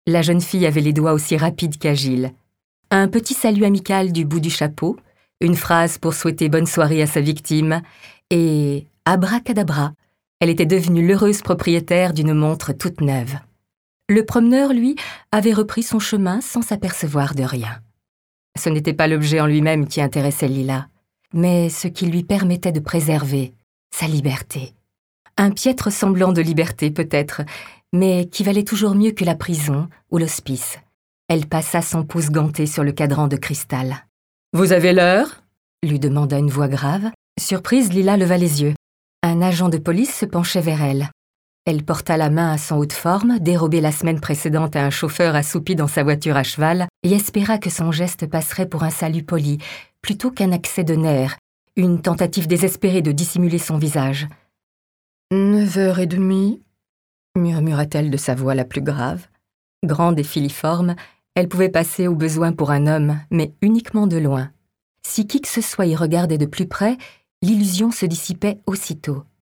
La jeune fille avait les doigts aussi rapides qu'agiles. Un petit salut amical du bout du chapeau, une phrase pour souhaiter bonne soirée à sa victime, et abracadabra, elle était devenue l'heureuse propriétaire d'une montre toute neuve. Le promeneur, lui, avait repris son chemin sans s'apercevoir de rien. Ce n'était pas l'objet en lui-même qui intéressait Lila, mais ce qui lui permettait de préserver sa liberté. Un piètre semblant de liberté peut-être, mais qui valait toujours mieux que la prison ou l'hospice. Elle passa son pouce ganté sur le cadran de cristal. « Vous avez l'heure » lui demanda une voix grave. Surprise, Lila leva les yeux. Un agent de police se penchait vers elle. Elle porta la main à son haut de forme, dérobée la semaine précédente à un chauffeur assoupi dans sa voiture à cheval, et espéra que son geste passerait pour un salut poli, plutôt qu'un accès de nerfs, une tentative désespérée de dissimuler son visage. « 9h30 » murmura-t-elle de sa voix la plus grave. Grande et filiforme, elle pouvait passer au besoin pour un homme, mais uniquement de loin. Si qui que ce soit y regardait de plus près, l'illusion se dissipait aussitôt.